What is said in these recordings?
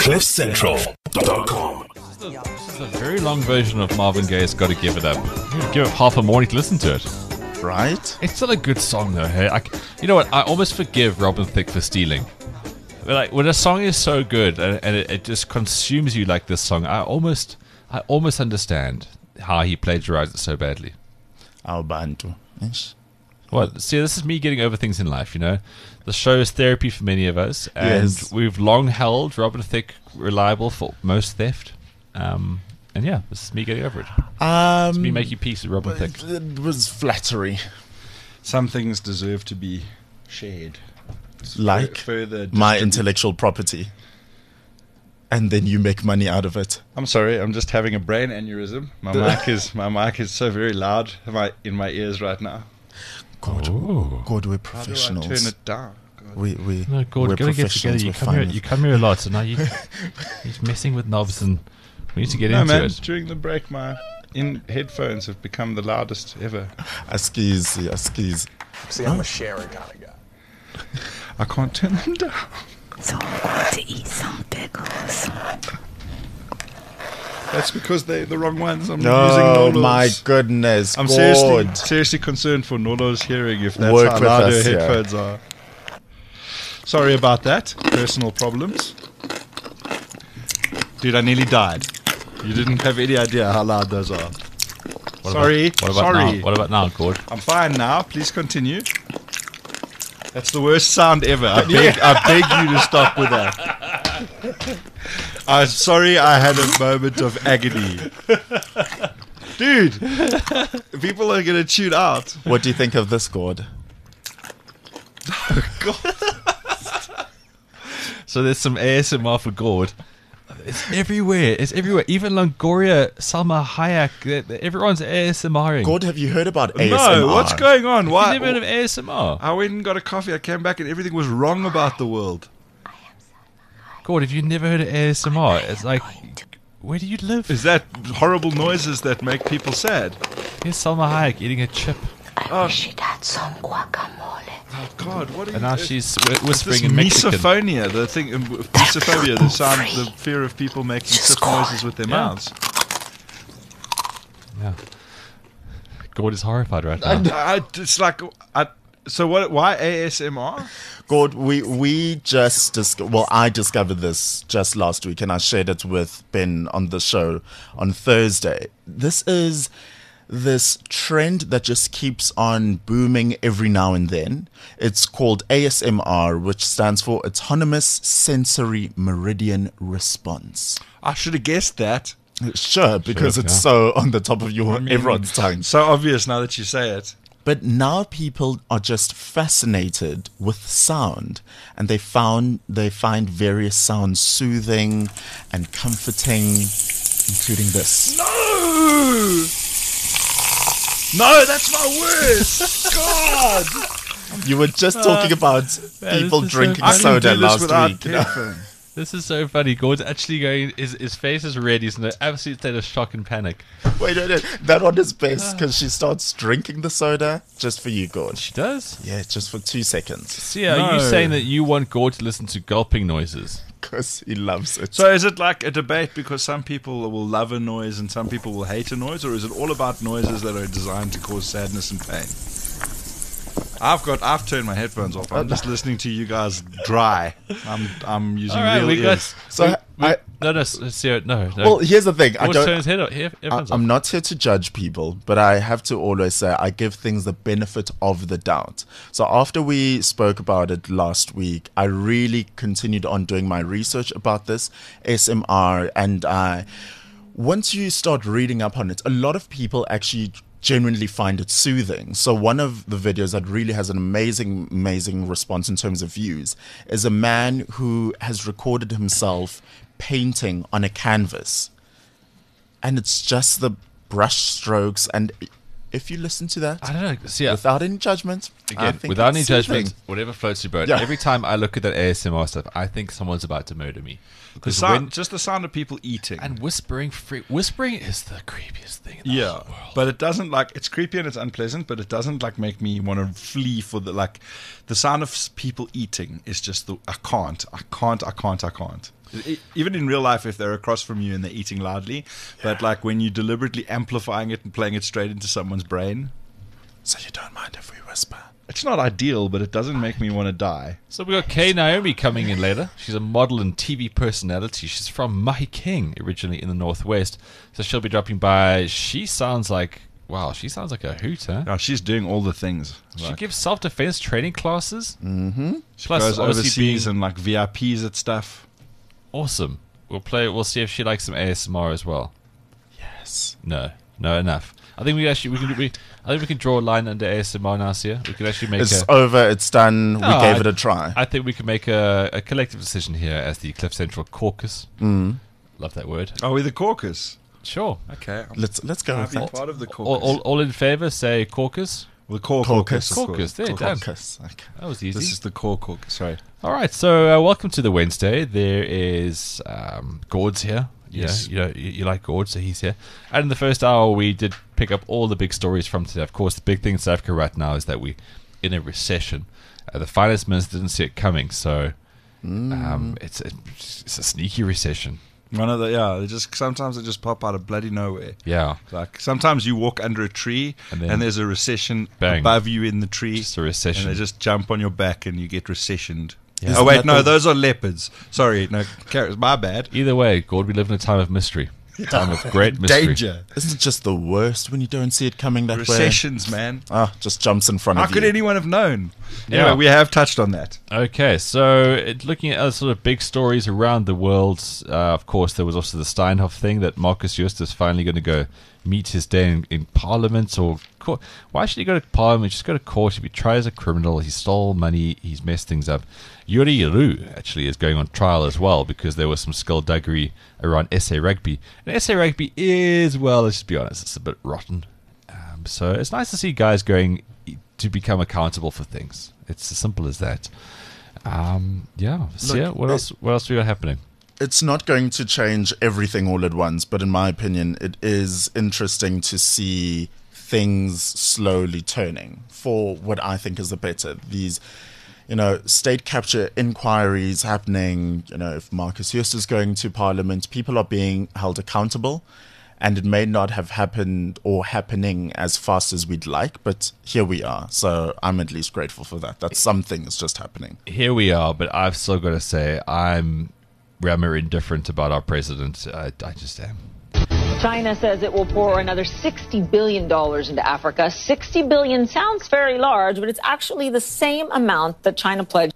CliffCentral.com. This is a very long version of Marvin Gaye's "Gotta Give It Up." You could give it half a morning to listen to it. Right? It's still a good song, though. Hey, you know what? I almost forgive Robin Thicke for stealing. But like when a song is so good and it just consumes you like this song, I almost understand how he plagiarized it so badly. Our Bantu. Yes. What? See, this is me getting over things in life, you know? The show is therapy for many of us, and Yes. we've long held Robin Thicke reliable for most theft. And yeah, this is me getting over it. It's me making peace with Robin Thicke. It was flattery. Some things deserve to be shared. Like Further my distribute- intellectual property. And then you make money out of it. I'm sorry, I'm just having a brain aneurysm. My mic is so very loud in my ears right now. God, Ooh. God, we're How do I professionals. turn it down? God. We No, God, we're gotta get together. professionals. You We're come fine here. with- You come here a lot, so now you're messing with knobs, and we need to get No, into man, it. during the break, my headphones have become the loudest ever. Askies. See, I'm a sharing kind of guy. I can't turn them down. So I'm going to eat some pickles. That's because they're the wrong ones. I'm using Oh Nolo's. my goodness. I'm God. seriously concerned for Nolo's hearing if that's Work how with loud her us, yeah. headphones are. Sorry about that. Personal problems. Dude, I nearly died. You didn't have any idea how loud those are. Sorry. What about Sorry. now? What about now, Gord? I'm fine now. Please continue. That's the worst sound ever. I beg you to stop with that. I'm sorry I had a moment of agony. Dude, people are going to tune out. What do you think of this, God? So there's some ASMR for Gord. It's everywhere. It's everywhere. Even Longoria, Salma Hayek, everyone's ASMRing. God, have you heard about ASMR? No, what's going on? You Why? never heard of ASMR? I went and got a coffee. I came back and everything was wrong about the world. Gord, have you never heard of ASMR? It's like, where do you live? Is that horrible noises that make people sad? Here's Salma Hayek eating a chip, I wish it had some guacamole. Oh God, what are and you? now she's This whispering in Mexican. misophonia, the thing, misophobia, the sound, the fear of people making stiff noises with their Yeah. mouths. Yeah. Gord is horrified right now. It's like, so what? Why ASMR? God, we just I discovered this just last week, and I shared it with Ben on the show on Thursday. This is this trend that just keeps on booming every now and then. It's called ASMR, which stands for Autonomous Sensory Meridian Response. I should have guessed that. Sure, because it's so on the top of everyone's tongue. So obvious now that you say it. But now people are just fascinated with sound, and they find various sounds soothing and comforting, including this. No, that's my worst. God, You were just talking about Man, people this is so drinking funny. soda do this last without week. You know? headphones. This is so funny. Gord's actually going. His face is red. He's in an absolute state of shock and panic. Wait, that one is best because she starts drinking the soda just for you, Gord. She does. Yeah, just for 2 seconds See, are you No. saying that you want Gord to listen to gulping noises? because he loves it. So is it like a debate because some people will love a noise and some people will hate a noise, or is it all about noises that are designed to cause sadness and pain? I've turned my headphones off. I'm just listening to you guys dry. I'm using All right, real we got. ears. So No. well, here's the thing. Gord turn his head off. Headphones I'm off. not here to judge people, but I have to always say I give things the benefit of the doubt. So after we spoke about it last week, I really continued on doing my research about this SMR, and once you start reading up on it, a lot of people actually genuinely find it soothing. So one of the videos that really has an amazing response in terms of views is a man who has recorded himself painting on a canvas, and it's just the brush strokes, and if you listen to that I don't know. See, without any judgment, I again, think without it's any soothing. judgment, whatever floats your boat. Yeah. Every time I look at that ASMR stuff, I think someone's about to murder me. The Because sound, just the sound of people eating. and whispering is the creepiest thing in the Yeah, whole world. but it doesn't it's creepy and it's unpleasant, but it doesn't make me want to flee for the sound of people eating is just I can't. Even in real life, if they're across from you and they're eating loudly, but like when you're deliberately amplifying it and playing it straight into someone's brain, So you don't mind if we whisper? it's not ideal, but it doesn't make me want to die. So we got Kay Naomi coming in later. She's a model and TV personality. She's from Mahikeng, originally in the Northwest. So she'll be dropping by. She sounds like a hoot, huh? Oh, she's doing all the things. She Like, gives self-defense training classes. she Plus, goes obviously overseas being and like VIPs at stuff. awesome. We'll see if she likes some ASMR as well. Yes. No, enough. I think I think we can draw a line under ASMR now, Sia. We can actually make It's over. It's done. We No, gave it a try. I think we can make a collective decision here as the Cliff Central Caucus. Love that word. Oh, we're the caucus. Sure. Okay. Let's go with Be that. part of the caucus. All in favour, say caucus. The core Caucus. caucus. of course. Caucus, there, done. Caucus. Okay. That was easy. This is the core caucus. Sorry. All right, so welcome to the Wednesday. There is Gord's here. Yes. You like Gord, so he's here. And in the first hour, we did pick up all the big stories from today. Of course, the big thing in South Africa right now is that we're in a recession. The finance minister didn't see it coming, so it's a sneaky recession. Sometimes they just pop out of bloody nowhere. Yeah, Like sometimes you walk under a tree And and, then there's a recession bang. above you in the tree. just a recession. And they just jump on your back and you get recessioned. Yeah. Oh Isn't wait, that no, the- those are leopards. Sorry, no, carrots. My bad. Either way, Gord, we live in a time of mystery. A time of great mystery. Danger. Isn't it just the worst when you don't see it coming that way? Recessions, man. Just jumps in front How of could you. anyone have known? Yeah. Anyway, we have touched on that. Okay, so looking at other sort of big stories around the world, of course, there was also the Steinhoff thing that Marcus Joost is finally going to go meet his day in Parliament or court. Why should he go to Parliament? Just go to court. He'll be tried as a criminal. He stole money. He's messed things up. Yuri Roo actually is going on trial as well because there was some skullduggery around SA Rugby. And SA Rugby is, well, let's just be honest, it's a bit rotten. So it's nice to see guys going to become accountable for things. It's as simple as that. So what else we got happening? It's not going to change everything all at once, but in my opinion, it is interesting to see things slowly turning for what I think is the better. These, state capture inquiries happening, if Marcus Joost is going to Parliament, people are being held accountable, and it may not have happened or happening as fast as we'd like, but here we are. So I'm at least grateful for that. That something is just happening. Here we are, but I've still got to say I'm indifferent about our president. I just am. China says it will pour another $60 billion into Africa. $60 billion sounds very large, but it's actually the same amount that China pledged.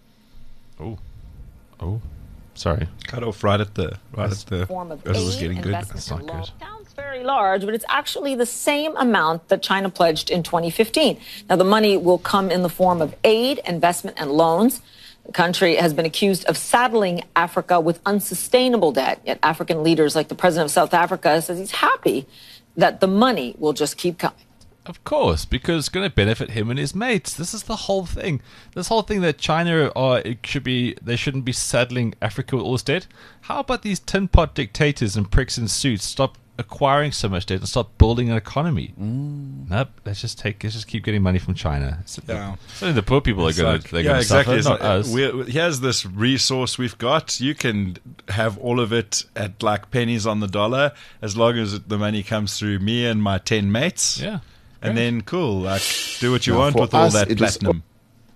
Oh, sorry. Cut off right at the Form of as it was aid, getting good. investment, That's not and loan. good. Sounds very large, but it's actually the same amount that China pledged in 2015. Now, the money will come in the form of aid, investment, and loans. The country has been accused of saddling Africa with unsustainable debt. Yet African leaders like the president of South Africa says he's happy that the money will just keep coming. Of course, because it's going to benefit him and his mates. This is the whole thing. This whole thing that China they shouldn't be saddling Africa with all this debt. How about these tin pot dictators and pricks in suits stop acquiring so much debt and start building an economy? Nope. Let's just keep getting money from China. Yeah. So the poor people are going to suffer, not us. Here's this resource we've got. You can have all of it at like pennies on the dollar as long as the money comes through me and my 10 mates. Yeah. And then cool, like do what you Now, want for with all us, that it is platinum.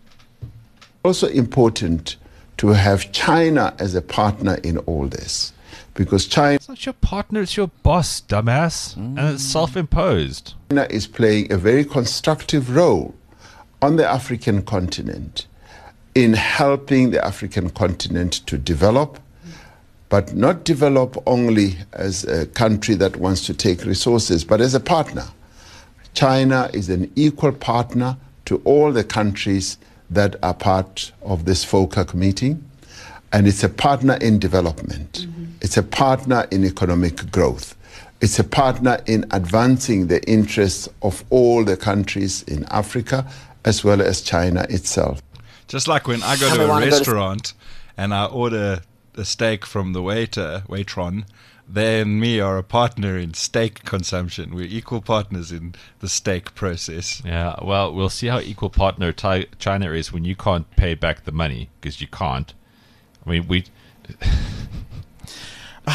Also important to have China as a partner in all this, because China It's not your partner, it's your boss, dumbass. And it's self-imposed. is playing a very constructive role on the African continent in helping the African continent to develop, but not develop only as a country that wants to take resources, but as a partner. China is an equal partner to all the countries that are part of this FOCAC meeting, and it's a partner in development. It's a partner in economic growth. It's a partner in advancing the interests of all the countries in Africa as well as China itself. Just like when I go And to we a wanna go to- restaurant and I order a steak from the waitron, they and me are a partner in steak consumption. We're equal partners in the steak process. Yeah, well, we'll see how equal partner China is when you can't pay back the money, because you can't. I mean,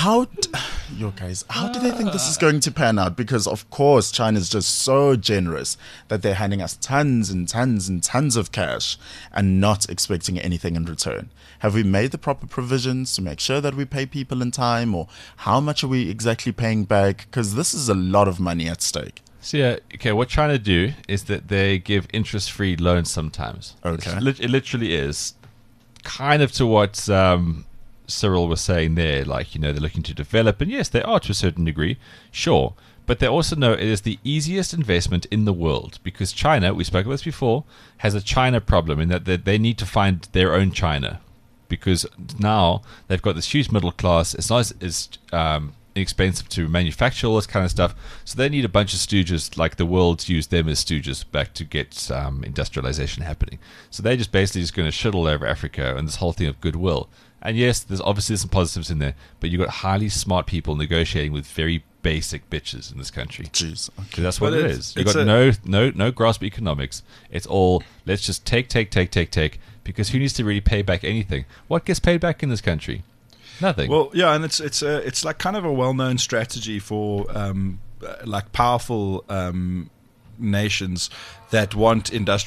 you guys, how do they think this is going to pan out? Because of course China is just so generous that they're handing us tons and tons and tons of cash and not expecting anything in return. Have we made the proper provisions to make sure that we pay people in time, or how much are we exactly paying back? Because this is a lot of money at stake. So yeah, okay, what China do is that they give interest-free loans sometimes. Okay. It literally is kind of to what Cyril was saying there, like, they're looking to develop, and yes, they are to a certain degree, sure, but they also know it is the easiest investment in the world, because China, we spoke about this before, has a China problem in that they need to find their own China, because now they've got this huge middle class. It's not as inexpensive to manufacture all this kind of stuff, so they need a bunch of stooges, like the world's used them as stooges back to get industrialization happening. So they're just basically just going to shit all over Africa and this whole thing of goodwill. And yes, there's obviously some positives in there, but you've got highly smart people negotiating with very basic bitches in this country. Jeez. Okay. That's what it is. You've got no grasp economics. It's all, let's just take, because who needs to really pay back anything? What gets paid back in this country? Nothing. Well, yeah, and it's like kind of a well-known strategy for like powerful nations that want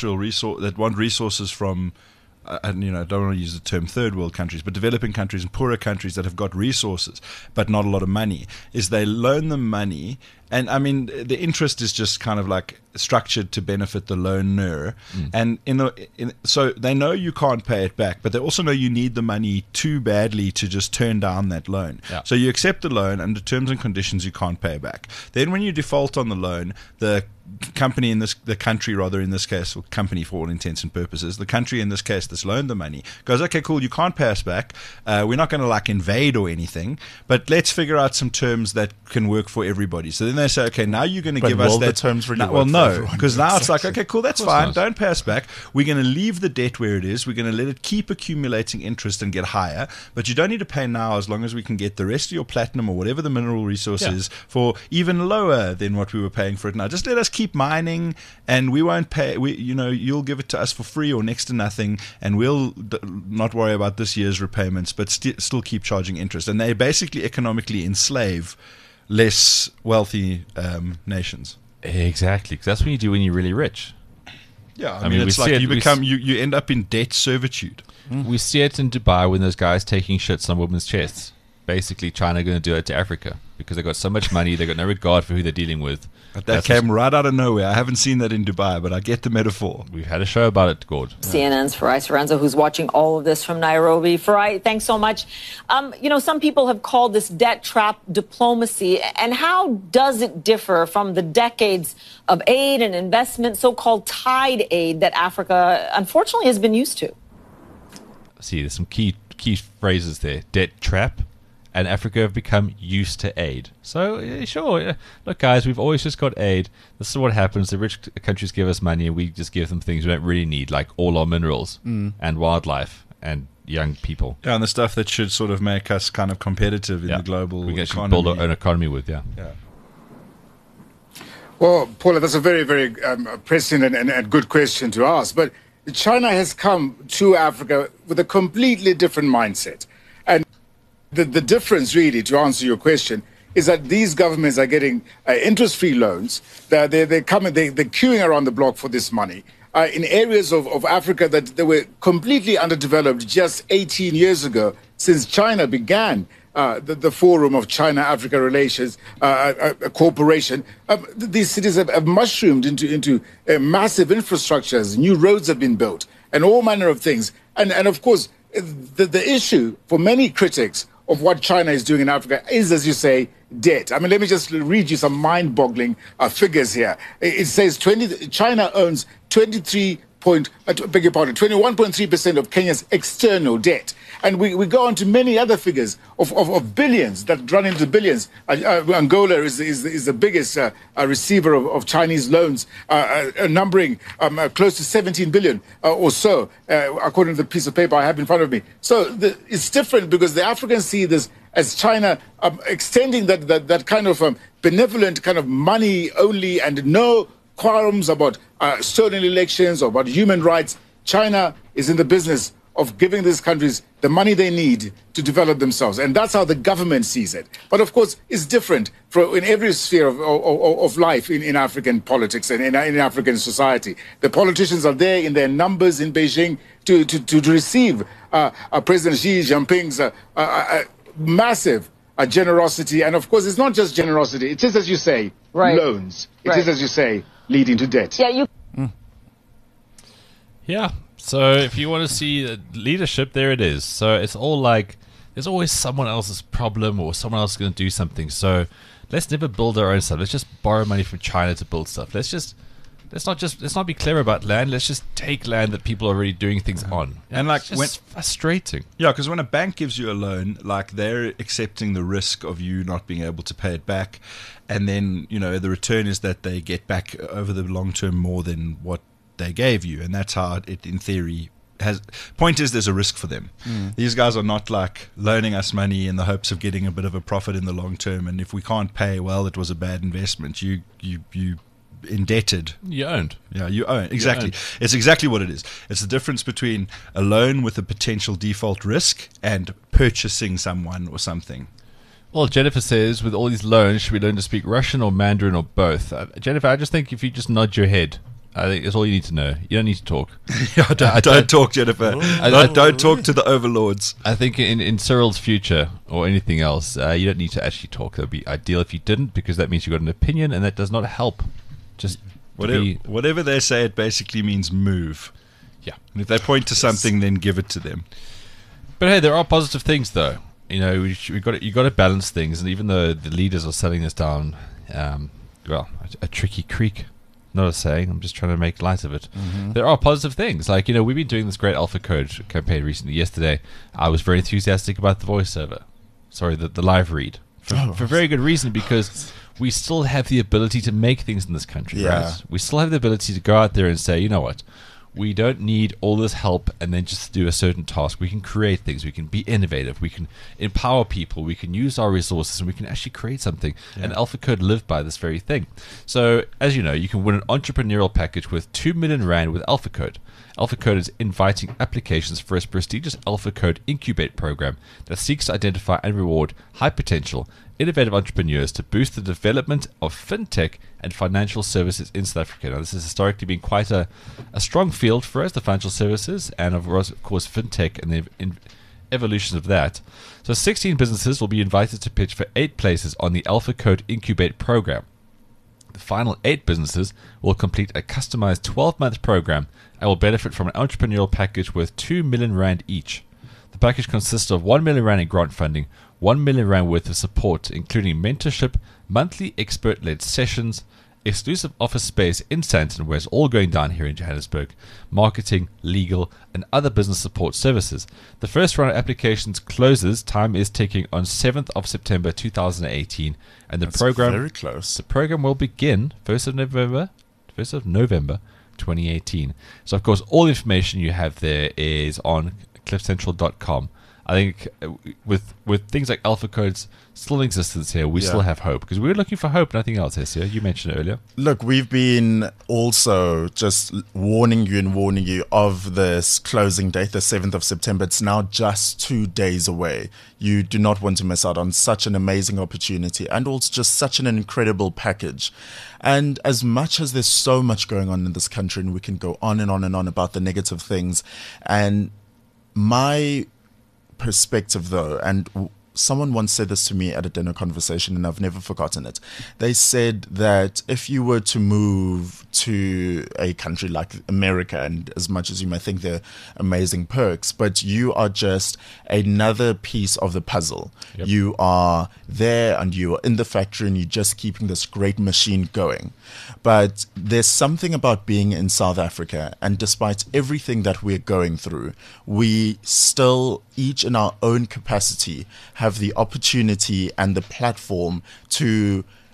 resources from. And I don't want to use the term third world countries, but developing countries and poorer countries that have got resources but not a lot of money, is they loan them money, and I mean the interest is just kind of like structured to benefit the loaner, and so they know you can't pay it back, but they also know you need the money too badly to just turn down that loan. Yeah. So you accept the loan under terms and conditions you can't pay back. Then when you default on the loan, the country in this case, or company for all intents and purposes, the country in this case that's loaned the money goes, okay, cool, you can't pay us back. We're not going to like invade or anything, but let's figure out some terms that can work for everybody. So then they say, okay, now you're going to give us will that. the terms really work well, for no, everyone? because now it's like, okay, cool, that's fine. not. Don't pay us back. We're going to leave the debt where it is. We're going to let it keep accumulating interest and get higher. But you don't need to pay now, as long as we can get the rest of your platinum or whatever the mineral resource is for even lower than what we were paying for it now. Just let us keep mining, and we won't pay. You'll give it to us for free or next to nothing, and we'll not worry about this year's repayments, but still keep charging interest. And they basically economically enslave less wealthy nations. Exactly, because that's what you do when you're really rich. Yeah, I mean, it's we like see it- you we become you end up in debt servitude. We see it in Dubai when those guys taking shits on women's chests. Basically, China going to do it to Africa because they got so much money, they got no regard for who they're dealing with. That came right out of nowhere. I haven't seen that in Dubai, but I get the metaphor. We've had a show about it, Gord. CNN's Farai Sorenzo, who's watching all of this from Nairobi. Farai, thanks so much. Some people have called this debt trap diplomacy. And how does it differ from the decades of aid and investment, so-called tide aid that Africa, unfortunately, has been used to? See, there's some key phrases there. Debt trap, and Africa have become used to aid. So, sure. Yeah. Look, guys, we've always just got aid. This is what happens. The rich countries give us money, and we just give them things we don't really need, like all our minerals and wildlife and young people. Yeah, and the stuff that should sort of make us kind of competitive in the global we can actually economy. build our own economy with, yeah. Well, Paula, that's a very, very pressing and good question to ask. But China has come to Africa with a completely different mindset. And the difference, really, to answer your question, is that these governments are getting interest-free loans. They're queuing around the block for this money. In areas of Africa that they were completely underdeveloped just 18 years ago, since China began the Forum of China-Africa Relations Cooperation. These cities have mushroomed into massive infrastructures. New roads have been built, and all manner of things. And of course, the issue for many critics of what China is doing in Africa is, as you say, debt. I mean, let me just read you some mind-boggling figures here. It says China owns 21.3% of Kenya's external debt. And we go on to many other figures of billions that run into billions. Angola is the biggest receiver of Chinese loans, numbering close to 17 billion or so, according to the piece of paper I have in front of me. So it's different because the Africans see this as China extending that kind of benevolent kind of money only and no qualms about stolen elections or about human rights. China is in the business of giving these countries the money they need to develop themselves. And that's how the government sees it. But of course, it's different in every sphere of life in African politics and in African society. The politicians are there in their numbers in Beijing to receive President Xi Jinping's massive generosity. And of course, it's not just generosity. It is, as you say, loans. It is, as you say, leading to debt. Yeah. So if you want to see leadership, there it is. So it's all like there's always someone else's problem or someone else is going to do something. So let's never build our own stuff. Let's just borrow money from China to build stuff. Let's not be clever about land. Let's just take land that people are already doing things on. And like it's frustrating. Yeah, because when a bank gives you a loan, like they're accepting the risk of you not being able to pay it back, and then the return is that they get back over the long term more than what they gave you, and that's how it in theory has. Point is, there's a risk for them. These guys are not like loaning us money in the hopes of getting a bit of a profit in the long term, and if we can't pay, well, it was a bad investment. You indebted. You owned. Yeah, you own. Exactly. You owned. It's exactly what it is. It's the difference between a loan with a potential default risk and purchasing someone or something. Well, Jennifer says, with all these loans, should we learn to speak Russian or Mandarin or both? Jennifer, I just think if you just nod your head, I think that's all you need to know. You don't need to talk. Don't talk, Jennifer. Don't talk to the overlords. I think in Cyril's future or anything else, you don't need to actually talk. That would be ideal if you didn't, because that means you've got an opinion, and that does not help. Just whatever they say, it basically means move. Yeah. And if they point to something, then give it to them. But hey, there are positive things, though. You got to balance things, and even though the leaders are selling this down, a tricky creek. Not a saying, I'm just trying to make light of it. There are positive things. Like, we've been doing this great Alpha Code campaign recently. Yesterday, I was very enthusiastic about the voiceover. Sorry, the live read. For very good reason, because we still have the ability to make things in this country, right? We still have the ability to go out there and say, you know what? We don't need all this help and then just do a certain task. We can create things. We can be innovative. We can empower people. We can use our resources, and we can actually create something. Yeah. And Alpha Code lived by this very thing. So, as you know, you can win an entrepreneurial package with 2 million Rand with Alpha Code. Alpha Code is inviting applications for its prestigious Alpha Code Incubate program that seeks to identify and reward high potential, innovative entrepreneurs to boost the development of fintech and financial services in South Africa. Now, this has historically been quite a strong field for us, the financial services, and of course fintech and the evolution of that. So 16 businesses will be invited to pitch for 8 places on the Alpha Code Incubate program. The final 8 businesses will complete a customized 12-month program and will benefit from an entrepreneurial package worth 2 million Rand each. The package consists of 1 million Rand in grant funding, 1 million Rand worth of support, including mentorship, monthly expert-led sessions, exclusive office space in Sandton, where it's all going down here in Johannesburg, marketing, legal, and other business support services. The first round of applications closes. Time is ticking on 7th of September 2018, and That's very close. The program will begin 1st of November 2018. So, of course, all the information you have there is on cliffcentral.com. I think with things like Alpha Codes still in existence here, we still have hope, because we were looking for hope, nothing else, Hessia. You mentioned it earlier. Look, we've been also just warning you of this closing date, the 7th of September. It's now just 2 days away. You do not want to miss out on such an amazing opportunity, and also just such an incredible package. And as much as there's so much going on in this country, and we can go on and on and on about the negative things, and my perspective though, and someone once said this to me at a dinner conversation, and I've never forgotten it. They said that if you were to move to a country like America, and as much as you may think they're amazing perks, but you are just another piece of the puzzle. Yep. You are there and you are in the factory and you're just keeping this great machine going. But there's something about being in South Africa, and despite everything that we're going through, we still, each in our own capacity, have the opportunity and the platform to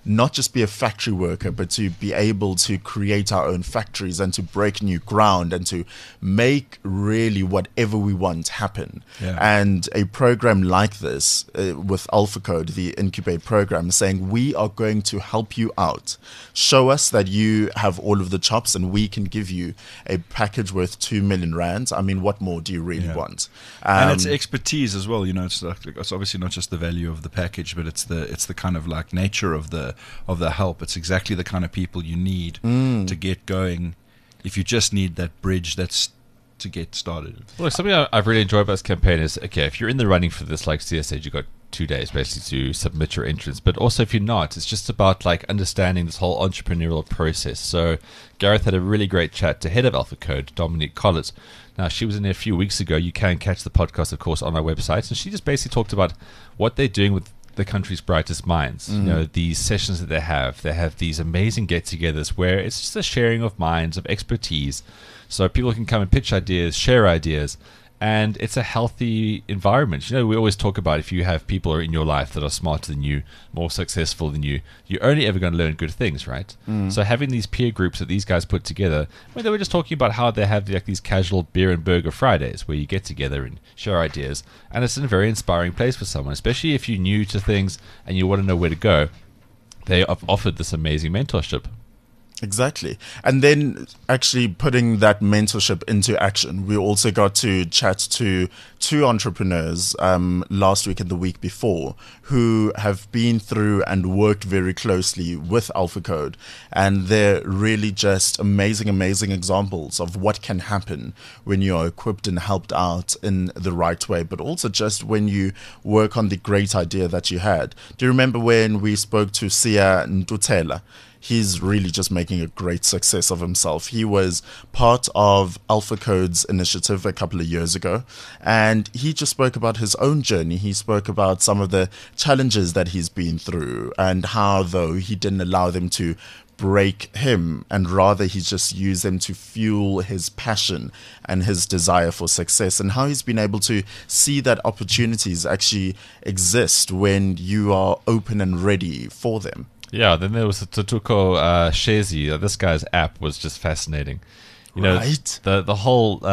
not just be a factory worker, but to be able to create our own factories and to break new ground and to make really whatever we want happen. Yeah. And a program like this with AlphaCode, the Incubate program, saying we are going to help you out. Show us that you have all of the chops and we can give you a package worth 2 million rands. I mean, what more do you really want? And it's expertise as well. You know, it's obviously not just the value of the package, but it's the kind of like nature of the help. It's exactly the kind of people you need to get going. If you just need that bridge, that's to get started. Well, something I've really enjoyed about this campaign is, okay, if you're in the running for this, like CS said, you've got 2 days basically to submit your entrance. But also if you're not, it's just about like understanding this whole entrepreneurial process. So Gareth had a really great chat to head of AlphaCode, Dominique Collett. Now, she was in there a few weeks ago. You can catch the podcast, of course, on our website. And she just basically talked about what they're doing with the country's brightest minds. You know, these sessions that they have these amazing get-togethers where it's just a sharing of minds, of expertise, so people can come and pitch ideas, share ideas, and it's a healthy environment. You know, we always talk about if you have people in your life that are smarter than you, more successful than you, you're only ever going to learn good things, right? So having these peer groups that these guys put together, I mean, they were just talking about how they have like these casual beer and burger Fridays where you get together and share ideas, and it's a very inspiring place for someone, especially if you're new to things and you want to know where to go. They have offered this amazing mentorship. Exactly. And then actually putting that mentorship into action. We also got to chat to 2 entrepreneurs last week and the week before who have been through and worked very closely with AlphaCode. And they're really just amazing examples of what can happen when you're equipped and helped out in the right way, but also just when you work on the great idea that you had. Do you remember when we spoke to Sia Ntutela? He's really just making a great success of himself. He was part of AlphaCode's initiative a couple of years ago, and he just spoke about his own journey. He spoke about some of the challenges that he's been through and how, though, he didn't allow them to break him, and rather he just used them to fuel his passion and his desire for success, and how he's been able to see that opportunities actually exist when you are open and ready for them. Yeah, then there was Tutuko Shezi. This guy's app was just fascinating. You know, Right. The whole...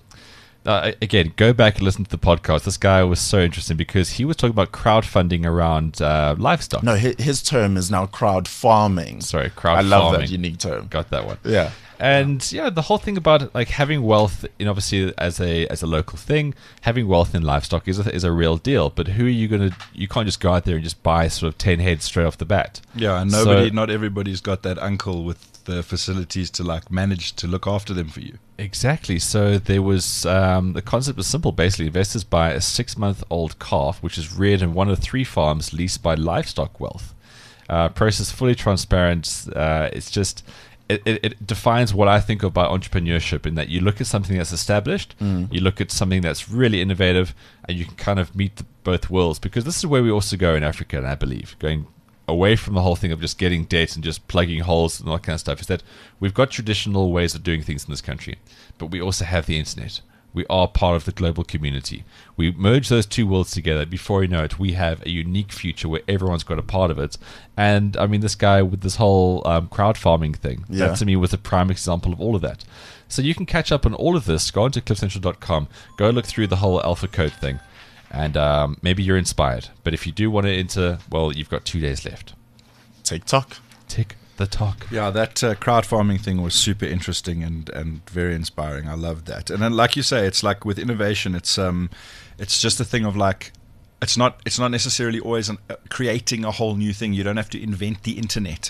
again, go back and listen to the podcast. This guy was so interesting because he was talking about crowdfunding around livestock. No, his term is now crowd farming. Sorry, crowd I love farming. that unique term. Got that one. Yeah. And yeah, the whole thing about like having wealth in obviously as a local thing, having wealth in livestock is a real deal. But who are you gonna? You can't just go out there and just buy sort of 10 heads straight off the bat. Yeah, and not everybody's got that uncle with the facilities to like manage to look after them for you. Exactly. So there was the concept was simple. Basically, investors buy a 6-month-old calf, which is reared in one of 3 farms leased by Livestock Wealth. Process fully transparent. It's just. It defines what I think about entrepreneurship in that you look at something that's established, you look at something that's really innovative, and you can kind of meet both worlds, because this is where we also go in Africa, and I believe, going away from the whole thing of just getting debt and just plugging holes and all that kind of stuff, is that we've got traditional ways of doing things in this country, but we also have the internet. We are part of the global community. We merge those 2 worlds together. Before you know it, we have a unique future where everyone's got a part of it. And I mean, this guy with this whole crowd farming thing, that to me was a prime example of all of that. So you can catch up on all of this. Go on to cliffcentral.com. Go look through the whole AlphaCode thing. And maybe you're inspired. But if you do want to enter, well, you've got 2 days left. TikTok. Tick the talk. Yeah, that crowd farming thing was super interesting and very inspiring. I loved that. And then, like you say, it's like with innovation, it's just a thing of like, it's not necessarily always creating a whole new thing. You don't have to invent the internet,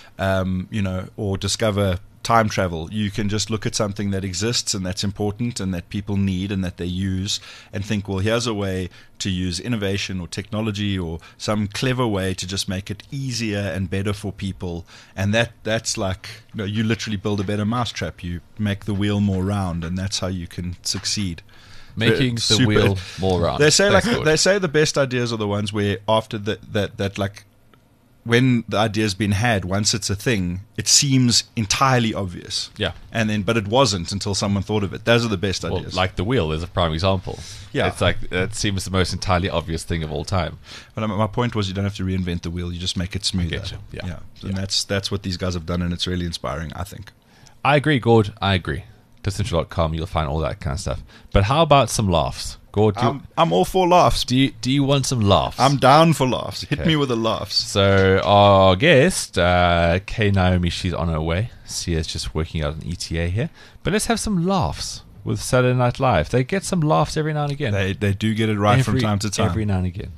or discover time travel. You can just look at something that exists and that's important and that people need and that they use, and think, well, here's a way to use innovation or technology or some clever way to just make it easier and better for people. And that's like, you literally build a better mousetrap. You make the wheel more round, and that's how you can succeed. Making the wheel more round. They say the best ideas are the ones where after that like when the idea's been had, once it's a thing, it seems entirely obvious. Yeah. But it wasn't until someone thought of it. Those are the best Well, ideas. like the wheel is a prime example. Yeah. It's like, it seems the most entirely obvious thing of all time. But my point was, you don't have to reinvent the wheel; you just make it smoother. get you. Yeah. And that's what these guys have done, and it's really inspiring, I think. I agree, Gord. I agree. Distantry.com, you'll find all that kind of stuff. But how about some laughs? Gord, I'm all for laughs. do you want some laughs? I'm down for laughs. Hit Okay. me with the laughs. So our guest, Kay Naomi, she's on her way. Sia's just working out an ETA here. But let's have some laughs with Saturday Night Live. They get some laughs every now and again. They do get it right from time to time. Every now and again.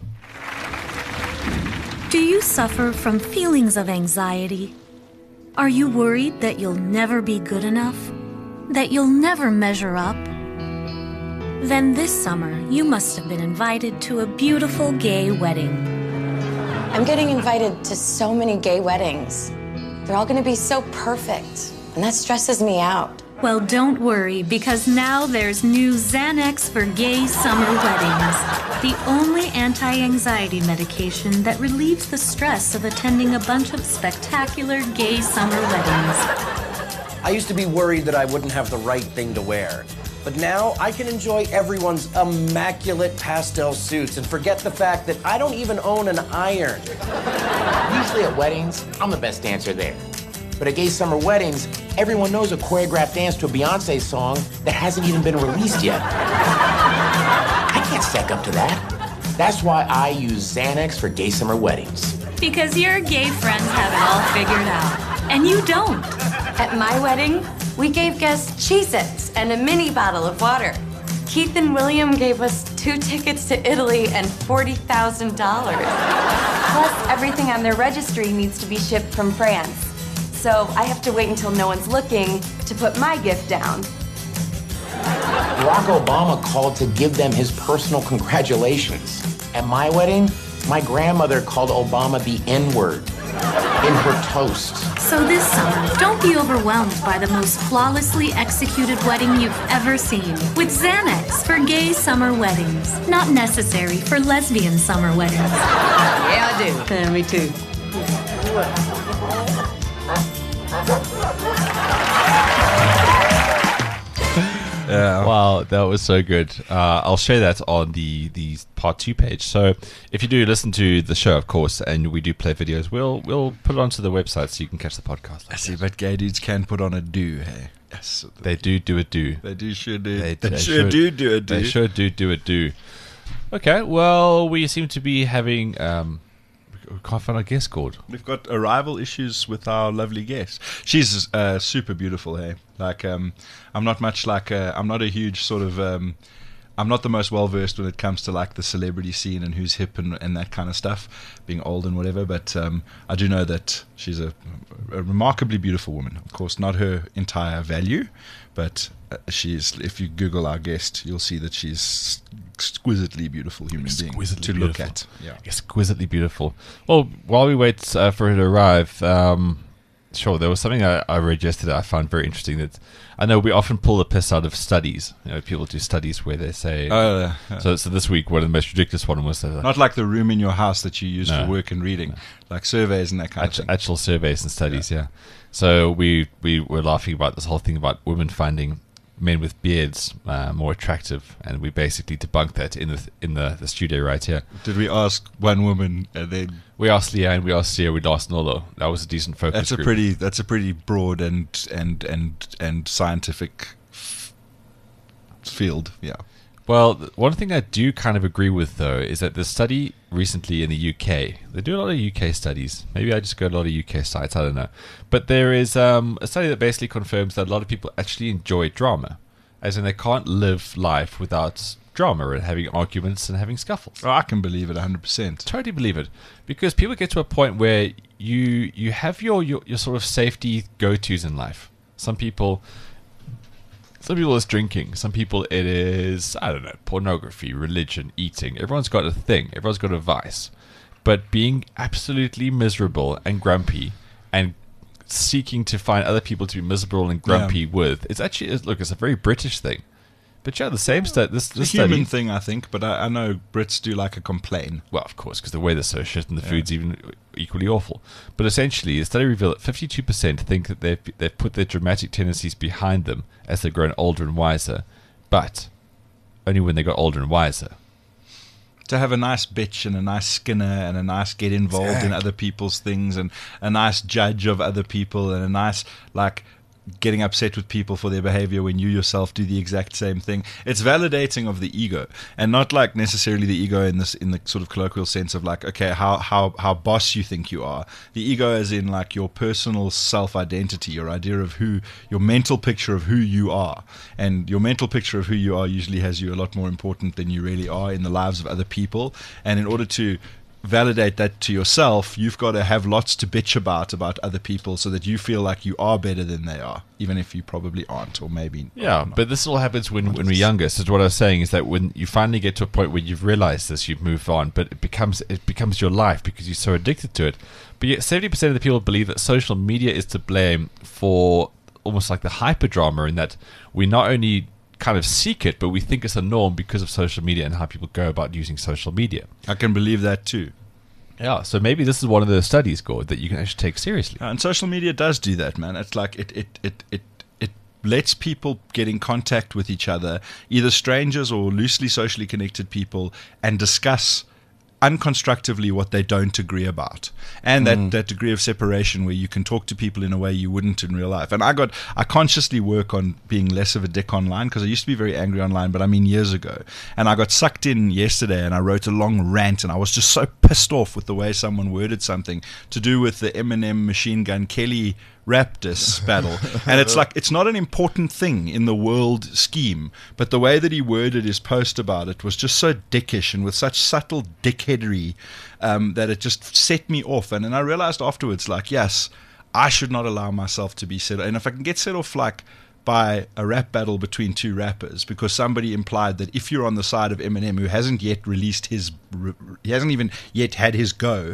Do you suffer from feelings of anxiety? Are you worried that you'll never be good enough? That you'll never measure up? Then this summer, you must have been invited to a beautiful gay wedding. I'm getting invited to so many gay weddings. They're all going to be so perfect, and that stresses me out. Well, don't worry, because now there's new Xanax for gay summer weddings. The only anti-anxiety medication that relieves the stress of attending a bunch of spectacular gay summer weddings. I used to be worried that I wouldn't have the right thing to wear. But now I can enjoy everyone's immaculate pastel suits and forget the fact that I don't even own an iron. Usually at weddings, I'm the best dancer there. But at gay summer weddings, everyone knows a choreographed dance to a Beyonce song that hasn't even been released yet. I can't stack up to that. That's why I use Xanax for gay summer weddings. Because your gay friends have it all figured out, and you don't. At my wedding, we gave guests Cheez-Its and a mini bottle of water. Keith and William gave us 2 tickets to Italy and $40,000. Plus, everything on their registry needs to be shipped from France. So I have to wait until no one's looking to put my gift down. Barack Obama called to give them his personal congratulations. At my wedding, my grandmother called Obama the N-word in her toast. So this summer, don't be overwhelmed by the most flawlessly executed wedding you've ever seen. With Xanax for gay summer weddings. Not necessary for lesbian summer weddings. Yeah, I do. Me too. Yeah. Wow, that was so good. I'll share that on the part 2 page. So if you do listen to the show, of course, and we do play videos, we'll put it onto the website so you can catch the podcast. I see, but gay dudes can put on a do, hey? Yes. They do a do. They do sure do. They sure do a do. They sure do a do. Okay, well, we seem to be having... we can't find our guest, Gord. We've got arrival issues with our lovely guest. She's super beautiful, hey? Like, I'm not much like... I'm not a huge sort of... I'm not the most well-versed when it comes to, like, the celebrity scene and who's hip and that kind of stuff, being old and whatever, but I do know that she's a remarkably beautiful woman. Of course, not her entire value, but she's... If you Google our guest, you'll see that she's exquisitely beautiful human being to look at. Yeah. Exquisitely beautiful. Well, while we wait for her to arrive, sure, there was something I read yesterday I found very interesting. That I know we often pull the piss out of studies. You know, people do studies where they say... So this week, one of the most ridiculous one was... not like the room in your house that you use for work and reading, like surveys and that kind of thing. Actual surveys and studies, yeah. So we were laughing about this whole thing about women finding men with beards more attractive, and we basically debunked that in the studio right here. Did we ask one woman and then... We asked Leanne, we asked Sia, we asked Nolo. That was a decent focus group. That's a pretty broad and scientific field, yeah. Well, one thing I do kind of agree with, though, is that the study recently in the UK, they do a lot of UK studies. Maybe I just go to a lot of UK sites, I don't know. But there is a study that basically confirms that a lot of people actually enjoy drama, as in they can't live life without drama and having arguments and having scuffles. Oh, I can believe it 100%. Totally believe it. Because people get to a point where you have your sort of safety go-tos in life. Some people it's drinking. Some people it is, I don't know, pornography, religion, eating. Everyone's got a thing. Everyone's got a vice. But being absolutely miserable and grumpy and seeking to find other people to be miserable and grumpy with, it's actually, look, it's a very British thing. But yeah, the same this It's a study. human thing, I think, but I know Brits do like a complain. Well, of course, because the weather's so shit and the food's even equally awful. But essentially, the study revealed that 52% think that they've put their dramatic tendencies behind them as they've grown older and wiser, but only when they got older and wiser. To have a nice bitch and a nice skinner and a nice get involved in other people's things and a nice judge of other people and a nice, like, getting upset with people for their behavior when you yourself do the exact same thing. It's validating of the ego, and not like necessarily the ego in the sort of colloquial sense of like, okay, how boss you think you are. The ego as in like your personal self-identity, your idea of your mental picture of who you are. And your mental picture of who you are usually has you a lot more important than you really are in the lives of other people. And in order to validate that to yourself, you've got to have lots to bitch about other people so that you feel like you are better than they are, even if you probably aren't, or maybe yeah. But this all happens when we're younger. So what I was saying is that when you finally get to a point where you've realized this, you've moved on, but it becomes your life because you're so addicted to it. But yet 70% of the people believe that social media is to blame for almost like the hyperdrama, in that we not only kind of seek it, but we think it's a norm because of social media and how people go about using social media. I can believe that too. Yeah, so maybe this is one of those studies, Gord, that you can actually take seriously. And social media does do that, man. It's like it lets people get in contact with each other, either strangers or loosely socially connected people, and discuss unconstructively what they don't agree about, and that degree of separation where you can talk to people in a way you wouldn't in real life. And I consciously work on being less of a dick online, because I used to be very angry online, but I mean years ago. And I got sucked in yesterday and I wrote a long rant, and I was just so pissed off with the way someone worded something to do with the Eminem Machine Gun Kelly rap diss battle. And it's like, it's not an important thing in the world scheme, but the way that he worded his post about it was just so dickish and with such subtle dickheadery that it just set me off. And then I realized afterwards, like, yes, I should not allow myself to be set off. And if I can get set off like by a rap battle between two rappers, because somebody implied that if you're on the side of Eminem, who hasn't yet released he hasn't even yet had his go,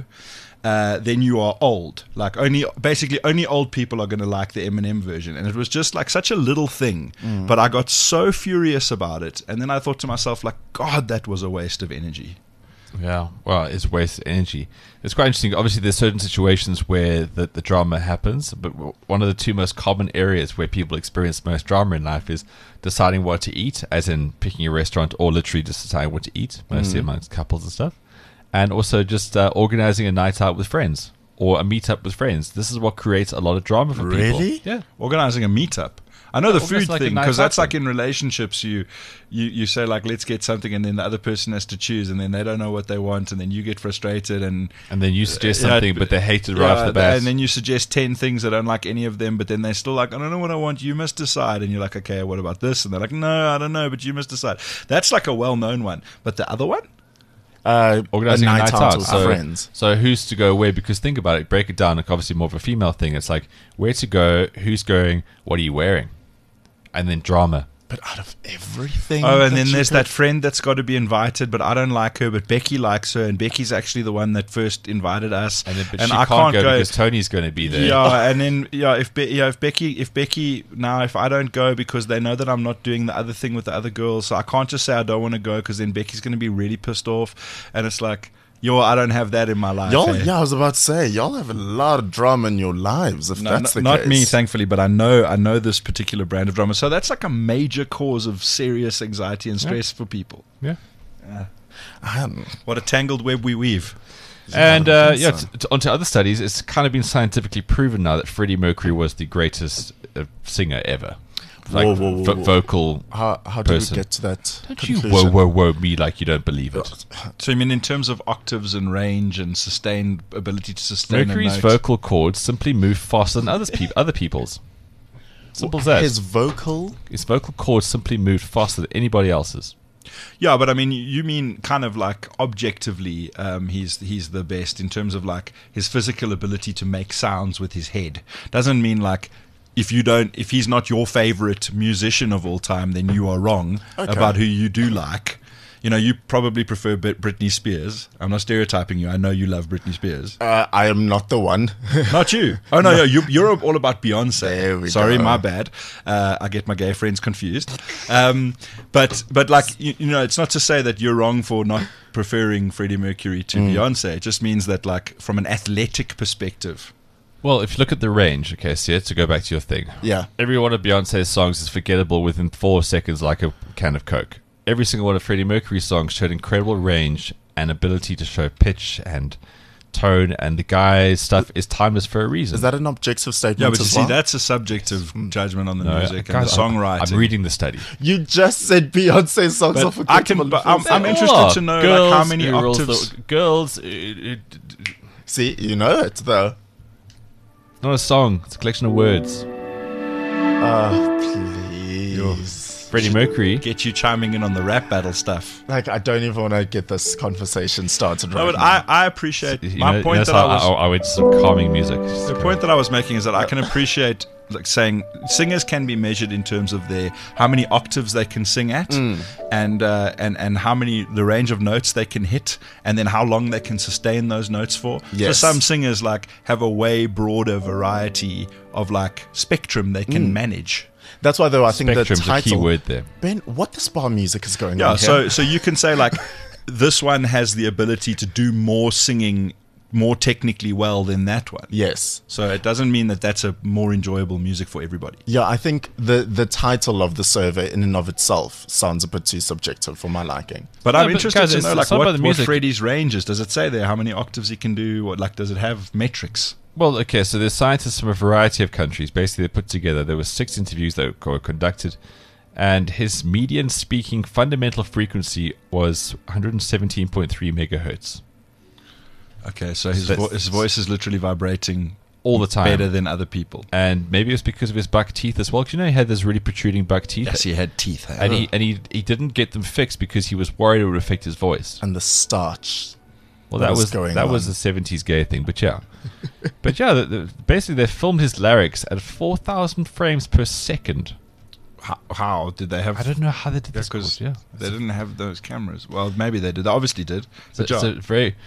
then you are old. Like only old people are going to like the Eminem version. And it was just like such a little thing, but I got so furious about it. And then I thought to myself, like, God, that was a waste of energy. Yeah, well, it's waste of energy. It's quite interesting. Obviously, there's certain situations where the drama happens, but one of the two most common areas where people experience most drama in life is deciding what to eat, as in picking a restaurant, or literally just deciding what to eat, mostly amongst couples and stuff. And also just organizing a night out with friends or a meetup with friends. This is what creates a lot of drama for people. Really? Yeah. Organizing a meetup. I know the food like thing, because that's like in relationships, you say like, let's get something, and then the other person has to choose, and then they don't know what they want, and then you get frustrated, and then you suggest something, but they hate it right off the bat. And then you suggest 10 things, they don't like any of them, but then they're still like, I don't know what I want, you must decide. And you're like, okay, what about this? And they're like, no, I don't know, but you must decide. That's like a well-known one. But the other one? Organizing a night out with friends. So who's to go where? Because think about it, break it down, like obviously more of a female thing. It's like where to go, who's going, what are you wearing, and then drama. But out of everything, and then there's that friend that's got to be invited, but I don't like her, but Becky likes her, and Becky's actually the one that first invited us, and then, but and she I can't go because Tony's going to be there. Yeah, and then if Becky now, if I don't go because they know that I'm not doing the other thing with the other girls, so I can't just say I don't want to go, because then Becky's going to be really pissed off, and it's like, I don't have that in my life. Yeah, I was about to say, y'all have a lot of drama in your lives, if that's the case. Not me, thankfully, but I know this particular brand of drama. So that's like a major cause of serious anxiety and stress for people. Yeah. What a tangled web we weave. And onto other studies, it's kind of been scientifically proven now that Freddie Mercury was the greatest singer ever. Like whoa. Vocal. How did we get to that? Don't conclusion? You whoa me like you don't believe it. So you mean in terms of octaves and range and ability to sustain Mercury's vocal cords simply move faster than other people's. Simple as that. His vocal cords simply moved faster than anybody else's. Yeah, but I mean, you mean kind of like objectively, he's the best in terms of like his physical ability to make sounds with his head. Doesn't mean like, if he's not your favorite musician of all time, then you are wrong about who you do like. You know, you probably prefer Britney Spears. I'm not stereotyping you. I know you love Britney Spears. I am not the one. Not you. Oh, no, you're all about Beyonce. There we Sorry, go. my bad. I get my gay friends confused. But like, you know, it's not to say that you're wrong for not preferring Freddie Mercury to Beyonce. It just means that, like, from an athletic perspective. Well, if you look at the range, okay, so to go back to your thing. Yeah. Every one of Beyonce's songs is forgettable within 4 seconds like a can of Coke. Every single one of Freddie Mercury's songs showed incredible range and ability to show pitch and tone, and the guy's stuff is timeless for a reason. Is that an objective statement? Yeah, but you as see, well? that's a subjective judgment on the music and guys, the songwriting. I'm reading the study. You just said Beyonce's songs are forgettable. I'm interested to know like, how many octaves. Girls. See, you know it though. It's not a song. It's a collection of words. Please. Freddie Mercury. Get you chiming in on the rap battle stuff. Like, I don't even want to get this conversation started right No, but now. I appreciate My point that I went to some calming music. The point that I was making is that I can appreciate, like, saying singers can be measured in terms of their how many octaves they can sing at, and how many the range of notes they can hit, and then how long they can sustain those notes for. Yes. So some singers like have a way broader variety of like spectrum they can manage. That's why, though, I think the Spectrum's title... a key word there. Ben, what the spa music is going Yeah, on here? so you can say like this one has the ability to do more singing more technically well than that one. Yes. So it doesn't mean that that's a more enjoyable music for everybody. Yeah, I think the title of the survey in and of itself sounds a bit too subjective for my liking. But I'm interested guys, to know it's like not about the what music. Freddie's range is. Does it say there how many octaves he can do? What, like, does it have metrics? Well, okay, so there's scientists from a variety of countries. Basically, they put together, there were 6 interviews that were conducted, and his median speaking fundamental frequency was 117.3 megahertz. Okay, so his voice is literally vibrating all the time. better than other people. And maybe it was because of his buck teeth as well. Because you know he had those really protruding buck teeth. Yes, he had teeth. And he didn't get them fixed because he was worried it would affect his voice. And the starch. Well, that was the 70s gay thing, but yeah. But yeah, basically they filmed his larynx at 4,000 frames per second. How did they have? I don't know how they did this. Because Yeah, they didn't have those cameras. Well, maybe they did. They obviously did. But so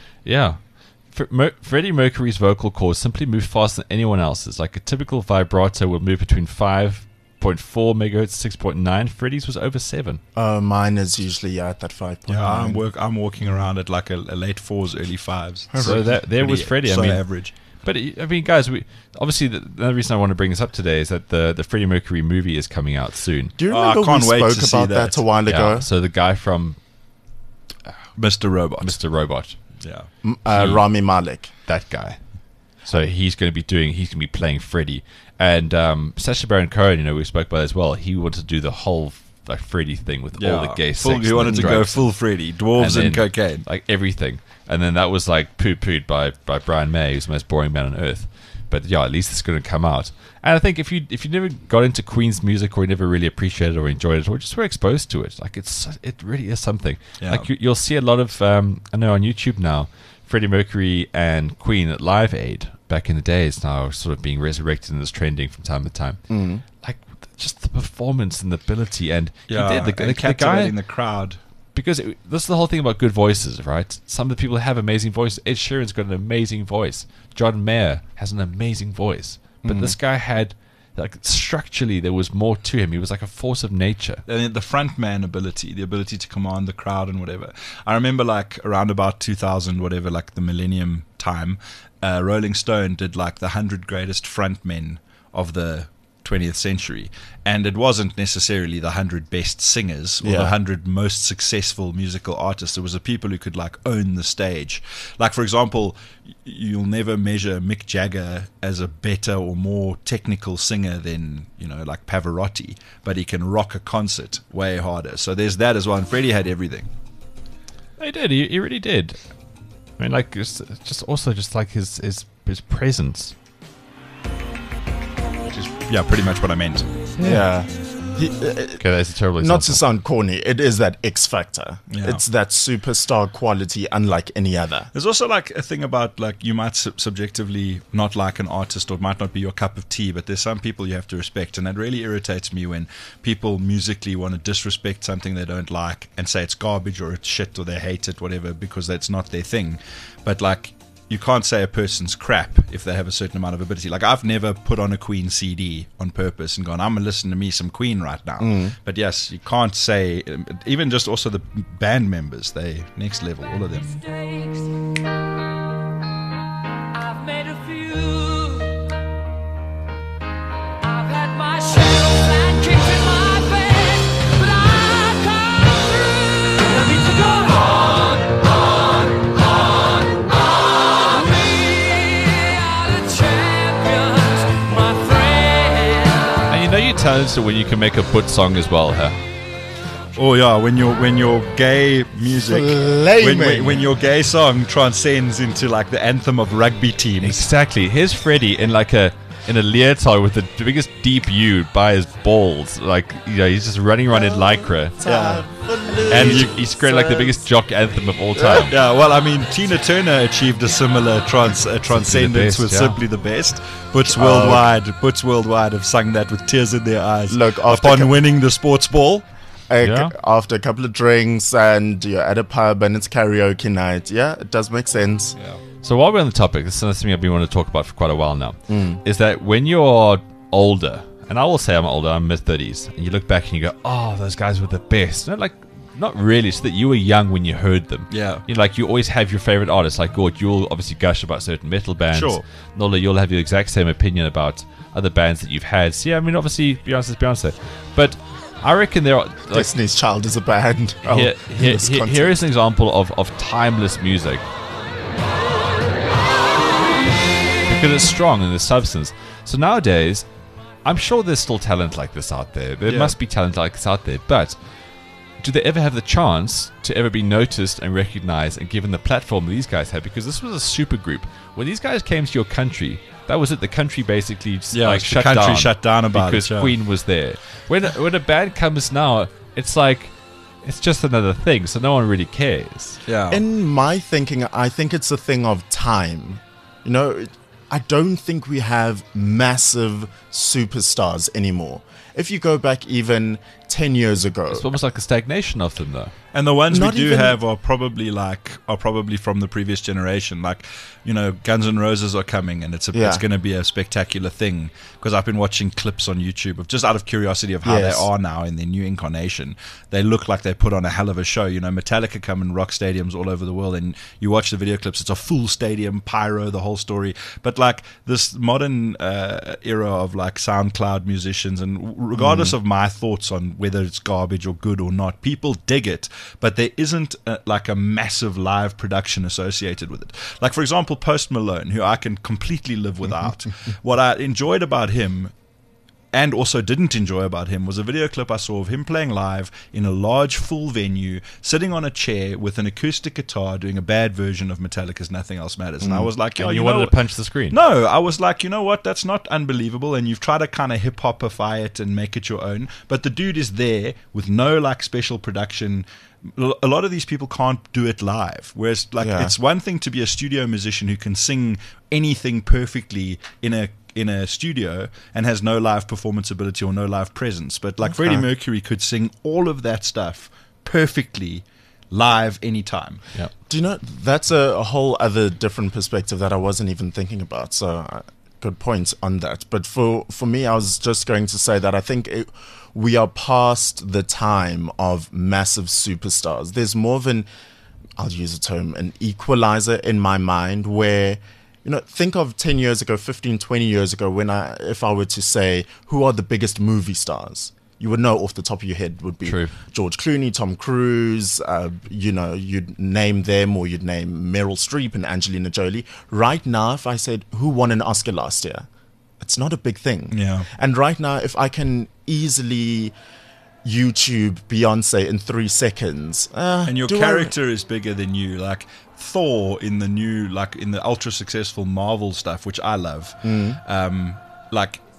Freddie Mercury's vocal cords simply move faster than anyone else's. Like a typical vibrato will move between 5.4 megahertz, 6.9. Freddie's was over 7. Mine is usually at that 5.9. Yeah, I'm walking around at like a late 4s, early 5s. So there was Freddie. So I mean, average. But I mean, guys, obviously the reason I want to bring this up today is that the Freddie Mercury movie is coming out soon. Do you remember I can't we wait spoke to see about that a while ago? Yeah, so the guy from Mr. Robot. Mr. Robot, Yeah. Rami Malek. that guy. So he's going to be playing Freddie, and Sacha Baron Cohen. You know, we spoke about it as well. He wanted to do the whole like Freddie thing with all the gay sex. He wanted and to go drugs full Freddie, dwarves and then, cocaine. like everything. And then that was like poo-pooed by Brian May, who's the most boring man on earth. But yeah, at least it's going to come out. And I think if you never got into Queen's music, or you never really appreciated or enjoyed it, or just were exposed to it, like it really is something. Yeah. Like you'll see a lot of I know on YouTube now, Freddie Mercury and Queen at Live Aid back in the days now sort of being resurrected and is trending from time to time. Like just the performance and the ability, and Yeah, he did the guy. captivating the crowd. Because this is the whole thing about good voices, right? Some of the people have amazing voices. Ed Sheeran's got an amazing voice. John Mayer has an amazing voice. But this guy had, like, structurally, there was more to him. He was like a force of nature. And the frontman ability, the ability to command the crowd and whatever. I remember, like, around about 2000, whatever, like the millennium time, Rolling Stone did, like, the 100 greatest frontmen of the 20th century, and it wasn't necessarily the 100 best singers or the 100 most successful musical artists. It was the people who could like own the stage. Like, for example, you'll never measure Mick Jagger as a better or more technical singer than, you know, like Pavarotti, but he can rock a concert way harder. So there's that as well. And Freddie had everything. He did. He really did. I mean, like just also just like his presence. Yeah, pretty much what I meant. Yeah. Okay, that's a terrible example. Not to sound corny, it is that X factor. Yeah. It's that superstar quality unlike any other. There's also like a thing about like you might subjectively not like an artist or it might not be your cup of tea, but there's some people you have to respect, and that really irritates me when people musically want to disrespect something they don't like and say it's garbage or it's shit or they hate it, whatever, because that's not their thing. But like, you can't say a person's crap if they have a certain amount of ability. Like, I've never put on a Queen CD on purpose and gone, I'm going to listen to me some Queen right now. But yes, you can't say, even just also the band members, they next level, all of them. I've made a few. I've had my share of bad kicks in my bed, but I've come through. I need to go on, on, on, on. We are the champions, my friend. And you know you're talented when you can make a put song as well, huh? Oh yeah, when your gay music, when your gay song transcends into like the anthem of rugby teams. Exactly. Here's Freddie in a leotard with the biggest deep U by his balls. Like, you know, he's just running around in lycra. Yeah. And he's created like the biggest jock anthem of all time. Yeah, well, I mean, Tina Turner achieved a similar transcendence with Simply the Best. Butts Worldwide have sung that with tears in their eyes. Look, upon winning the sports ball. After a couple of drinks and you're at a pub and it's karaoke night, yeah, it does make sense. Yeah. So while we're on the topic, this is something I've been wanting to talk about for quite a while now, is that when you're older, and I will say I'm older, I'm mid-30s, and you look back and you go, oh, those guys were the best. And like, not really, it's that you were young when you heard them. Yeah. You know, like, you always have your favorite artists. Like, Gord, you'll obviously gush about certain metal bands. Sure. Nola, you'll have your exact same opinion about other bands that you've had. So, yeah, I mean, obviously, Beyonce's Beyonce. But I reckon there are... Like, Destiny's Child is a band. Here is an example of timeless music. Because it's strong in the substance. So nowadays, I'm sure there's still talent like this out there. There must be talent like this out there. But do they ever have the chance to ever be noticed and recognized and given the platform these guys had? Because this was a super group. When these guys came to your country, that was it. The country basically shut down about because Queen was there. When a band comes now, it's like it's just another thing, so no one really cares. Yeah. In my thinking, I think it's a thing of time. You know, I don't think we have massive superstars anymore. If you go back even 10 years ago, it's almost like a stagnation of them, though. And the ones we do even have are probably from the previous generation. Like, you know, Guns N' Roses are coming, and it's going to be a spectacular thing. Because I've been watching clips on YouTube of just out of curiosity of how they are now in their new incarnation. They look like they put on a hell of a show. You know, Metallica come and rock stadiums all over the world, and you watch the video clips. It's a full stadium, pyro, the whole story. But like this modern era of like SoundCloud musicians, and regardless of my thoughts on whether it's garbage or good or not, people dig it. But there isn't like a massive live production associated with it. Like, for example, Post Malone, who I can completely live without. What I enjoyed about him and also didn't enjoy about him was a video clip I saw of him playing live in a large full venue, sitting on a chair with an acoustic guitar doing a bad version of Metallica's Nothing Else Matters. And I was like, you wanted to punch the screen. No, I was like, you know what, that's not unbelievable, and you've tried to kind of hip-hopify it and make it your own, but the dude is there with no like special production. A lot of these people can't do it live, whereas like it's one thing to be a studio musician who can sing anything perfectly in a studio and has no live performance ability or no live presence, but like Freddie Mercury could sing all of that stuff perfectly live anytime. Yeah. Do you know, that's a whole other different perspective that I wasn't even thinking about, so good point on that. But for me, I was just going to say that I think we are past the time of massive superstars. There's more of I'll use a term, an equalizer in my mind where, you know, think of 10 years ago, 15, 20 years ago, if I were to say, who are the biggest movie stars? You would know off the top of your head would be George Clooney, Tom Cruise, you know, you'd name them, or you'd name Meryl Streep and Angelina Jolie. Right now, if I said, who won an Oscar last year? It's not a big thing. Yeah. And right now, if I can easily YouTube Beyonce in 3 seconds. And your character is bigger than you. Like Thor in the new, like in the ultra successful Marvel stuff, which I love. Like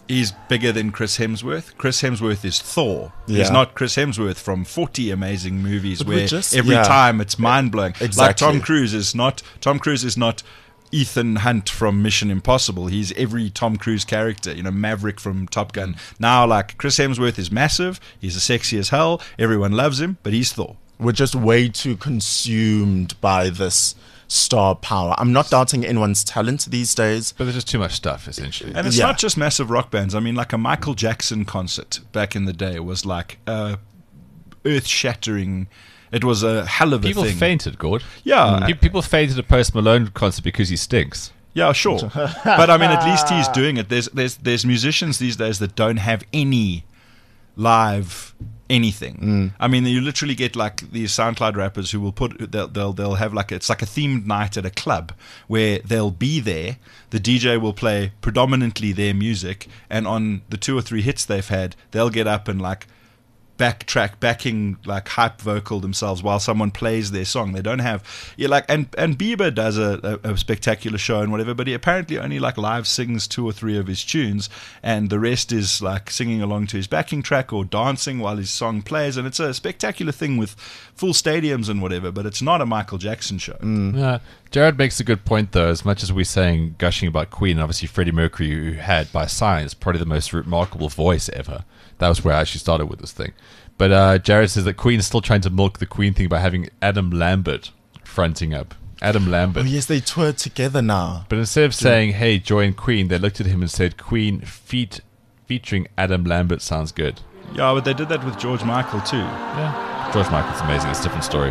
he's bigger than Chris Hemsworth. Chris Hemsworth is Thor. Yeah. He's not Chris Hemsworth from 40 amazing movies But where we're just- every yeah. time it's mind-blowing. Like Exactly. Tom Cruise is not Ethan Hunt from Mission Impossible. He's every Tom Cruise character, Maverick from Top Gun. Now, like, Chris Hemsworth is massive. He's as sexy as hell. Everyone loves him, but he's Thor. We're just way too consumed by this star power. I'm not doubting anyone's talent these days. But there's just too much stuff, essentially. And it's Yeah. not just massive rock bands. I mean, like a Michael Jackson concert back in the day was like earth-shattering. It was a hell of a People thing. fainted, Gord. Yeah. People fainted at a Post Malone concert because he stinks. Yeah, sure. But I mean, at least he's doing it. There's musicians these days that don't have any live anything. I mean, you literally get like these SoundCloud rappers who will they'll have like it's like a themed night at a club where they'll be there. The DJ will play predominantly their music, and on the 2 or 3 hits they've had, they'll get up and like backing like hype vocal themselves while someone plays their song. They don't have and Bieber does a spectacular show and whatever, but he apparently only like live sings 2 or 3 of his tunes, and the rest is like singing along to his backing track or dancing while his song plays, and it's a spectacular thing with full stadiums and whatever, but it's not a Michael Jackson show. Yeah. Jared makes a good point, though. As much as we're saying, gushing about Queen, obviously Freddie Mercury, who had, by science, probably the most remarkable voice ever. That was where I actually started with this thing. But Jared says that Queen's still trying to milk the Queen thing by having Adam Lambert fronting up. Adam Lambert. Oh, yes, they toured together now. But instead of saying, hey, join Queen, they looked at him and said, Queen featuring Adam Lambert sounds good. Yeah, but they did that with George Michael too. Yeah. George Michael's amazing. It's a different story.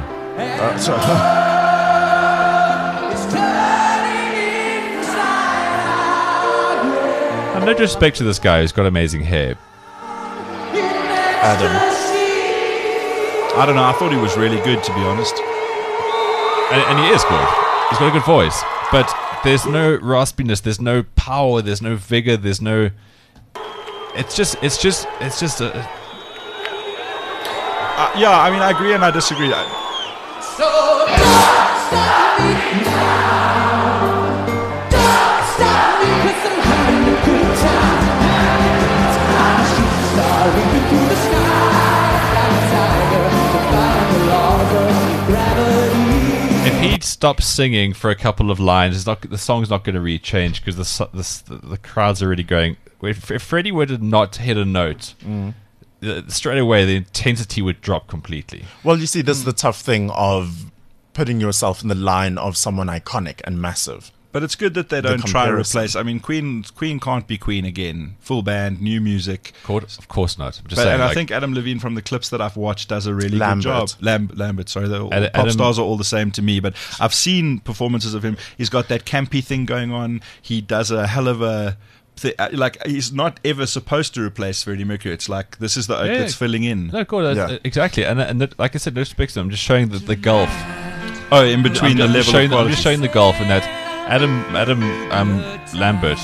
And no disrespect to this guy who's got amazing hair. Adam. I don't know. I thought he was really good, to be honest. And he is good. He's got a good voice. But there's no raspiness. There's no power. There's no vigor. There's no... It's just a... Yeah, I mean, I agree and I disagree. If he'd stopped singing for a couple of lines, the song's not going to really change because the crowd's already going... If Freddie were to not hit a note... straight away the intensity would drop completely. Well, you see, this is the tough thing of putting yourself in the line of someone iconic and massive. But it's good that they don't try to replace. I mean, Queen can't be Queen again. Full band, new music. Of course not. I'm just but, saying, and I think Adam Levine, from the clips that I've watched, does a really Lambert. good job. Lambert, sorry. Pop stars are all the same to me, but I've seen performances of him. He's got that campy thing going on. He does a hell of a... like, he's not ever supposed to replace Freddie Mercury. It's like, this is the oak that's filling in. No, God, exactly. And like I said, no respect to him. I'm just showing the gulf. Oh, in between the level of quality. I'm just showing the gulf, and that Adam Lambert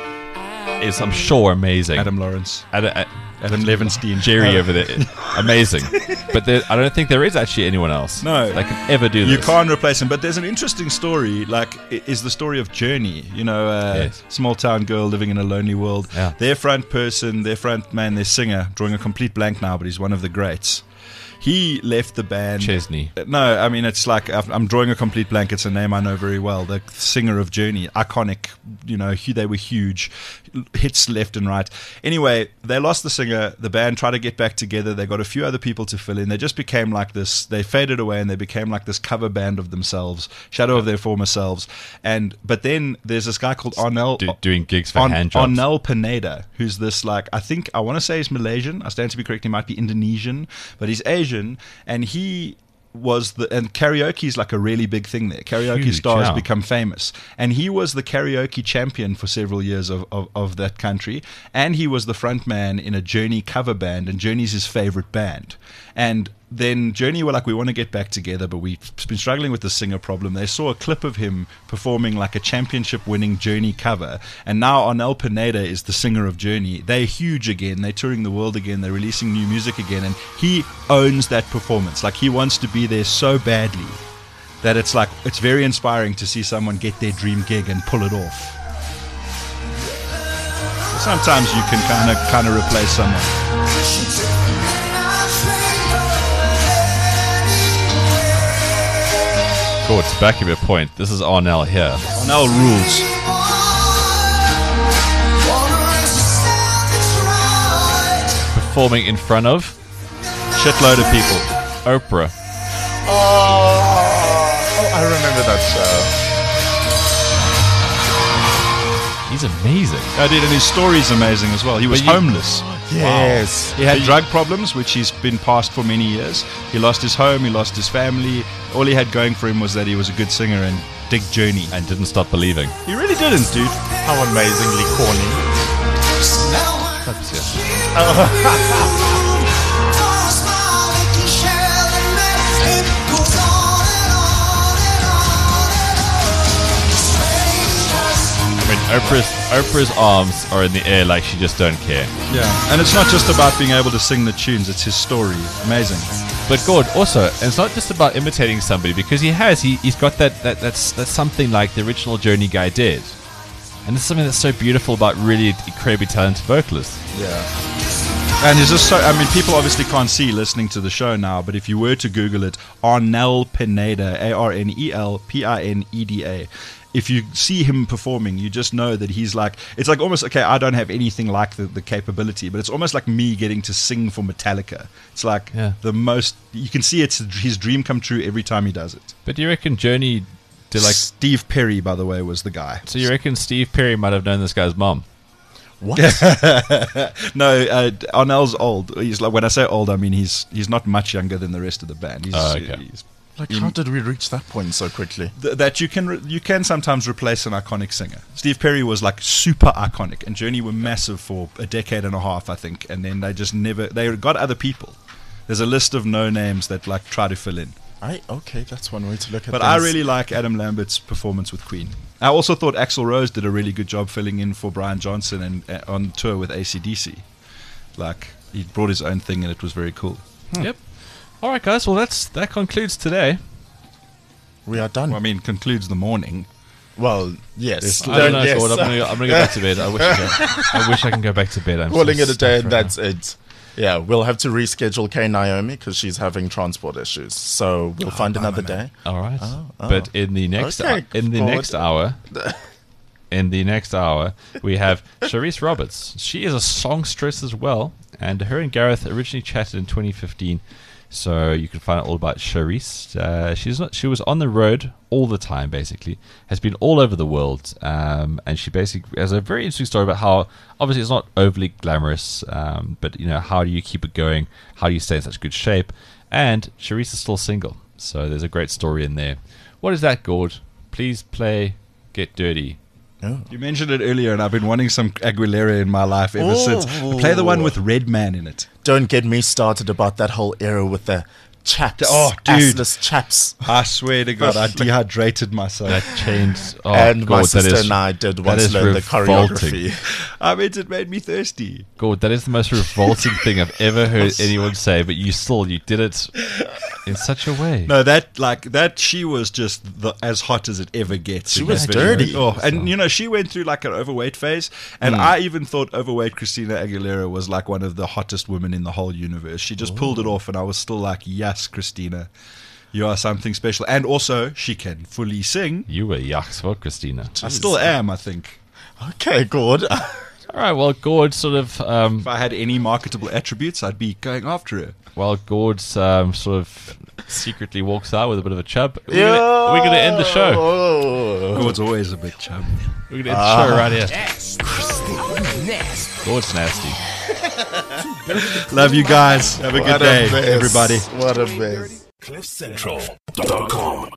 is, I'm sure, amazing. Adam Lawrence. Adam Levenstein. Jerry over there. Amazing. But I don't think there is actually anyone else that can ever do this. You can't replace him. But there's an interesting story, is the story of Journey. Yes. Small town girl living in a lonely world. Yeah. Their front person, their front man, their singer, drawing a complete blank now, but he's one of the greats. He left the band. Chesney. No, I mean, it's like, I'm drawing a complete blank. It's a name I know very well. The singer of Journey. Iconic. They were huge. Hits left and right. Anyway, they lost the singer. The band tried to get back together. They got a few other people to fill in. They just became like this. They faded away and they became like this cover band of themselves. Shadow of their former selves. But then there's this guy called Arnel. Doing gigs for hand jobs. Arnel Pineda, who's this, I want to say he's Malaysian. I stand to be correct. He might be Indonesian, but he's Asian. And he was and karaoke is like a really big thing there. Karaoke Huge, stars yeah. become famous, and he was the karaoke champion for several years of that country, and he was the front man in a Journey cover band, and Journey's his favorite band. And then Journey were like, we want to get back together, but we've been struggling with the singer problem. They saw a clip of him performing like a championship-winning Journey cover, and now Arnel Pineda is the singer of Journey. They're huge again. They're touring the world again. They're releasing new music again, and he owns that performance. Like, he wants to be there so badly that it's very inspiring to see someone get their dream gig and pull it off. Sometimes you can kind of replace someone. Gord, to back up your point, this is Arnell here. Arnell rules. Performing in front of shitload of people. Oprah. Oh, I remember that show. He's amazing. I did, and his story's amazing as well. He was homeless. Yes. Wow. He had drug problems, which he's been past for many years. He lost his home, he lost his family. All he had going for him was that he was a good singer and dig Journey. And didn't stop believing. He really didn't, dude. How amazingly corny. Oprah's arms are in the air like she just don't care. Yeah, and it's not just about being able to sing the tunes, it's his story. Amazing. But Gord, also, and it's not just about imitating somebody, because he's got that's something like the original Journey guy did. And it's something that's so beautiful about really incredibly talented vocalists. Yeah. And it's just so, I mean, people obviously can't see listening to the show now, but if you were to Google it, Arnel Pineda, Arnel Pineda, if you see him performing, you just know that he's like, it's like almost, okay, I don't have anything like the capability, but it's almost like me getting to sing for Metallica. It's like the most, you can see it's his dream come true every time he does it. But do you reckon Journey did like... Steve Perry, by the way, was the guy. So you reckon Steve Perry might have known this guy's mom? What? No, Arnell's old. He's like, when I say old, I mean he's not much younger than the rest of the band. He's, he's like, how did we reach that point so quickly? That you can sometimes replace an iconic singer. Steve Perry was like super iconic, and Journey were massive for a decade and a half, I think, and then they just never, they got other people. There's a list of no names that like try to fill in. Okay, that's one way to look at it. But I really like Adam Lambert's performance with Queen. I also thought Axl Rose did a really good job filling in for Brian Johnson and on tour with AC/DC. Like, he brought his own thing and it was very cool. Yep. All right, guys. Well, that concludes today. We are done. Well, I mean, concludes the morning. Well, yes. I don't know, yes. Gord, I'm gonna go back to bed. I wish I can go back to bed. I'm calling so it a day, stuffed and right that's it. Yeah, we'll have to reschedule Kay Naomi because she's having transport issues. So we'll find another day. All right. But in the next next hour, we have Charisse Roberts. She is a songstress as well, and her and Gareth originally chatted in 2015. So you can find out all about Charisse. She was on the road all the time, basically. Has been all over the world, and she basically has a very interesting story about how obviously it's not overly glamorous, but how do you keep it going? How do you stay in such good shape? And Charisse is still single, so there's a great story in there. What is that, Gord? Please play "Get Dirty." Oh. You mentioned it earlier, and I've been wanting some Aguilera in my life ever since. Play the one with Redman in it. Don't get me started about that whole era with the chaps. Oh, dude. Assless chaps. I swear to God, I dehydrated myself. That changed. Oh, and God, my sister and I did once learn the choreography. I mean, it made me thirsty. God, that is the most revolting thing I've ever heard anyone say, but you did it in such a way. No, she was just as hot as it ever gets. She was dirty. Oh, and she went through like an overweight phase, and I even thought overweight Christina Aguilera was like one of the hottest women in the whole universe. She just pulled it off, and I was still like, yes, Christina, you are something special. And also, she can fully sing. You were yucks for Christina. Jeez. I still am, I think. Okay, Gord. All right, well, Gord sort of... if I had any marketable attributes, I'd be going after her. Well, Gord sort of secretly walks out with a bit of a chub. We're going to end the show. Gord's always a bit chub. We're going to end the show right here. Nasty. Gord's nasty. Love you guys. Have a good day, everybody. What a mess. CliffCentral.com